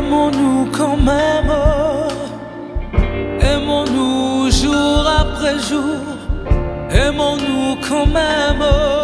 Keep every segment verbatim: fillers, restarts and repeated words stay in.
Aimons-nous quand même, aimons-nous jour après jour, aimons-nous quand même,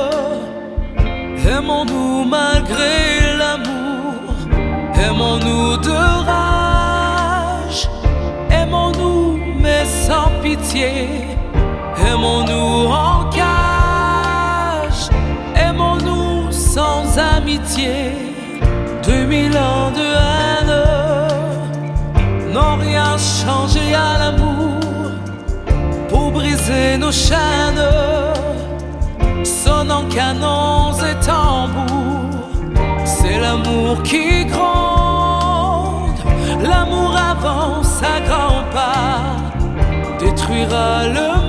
aimons-nous malgré l'amour, aimons-nous de rage, aimons-nous mais sans pitié, aimons-nous en cage, aimons-nous sans amitié. Deux mille ans de haine n'ont rien changé à l'amour. Pour briser nos chaînes, sonnant canons et tambours, c'est l'amour qui gronde. L'amour avance à grands pas, détruira le monde.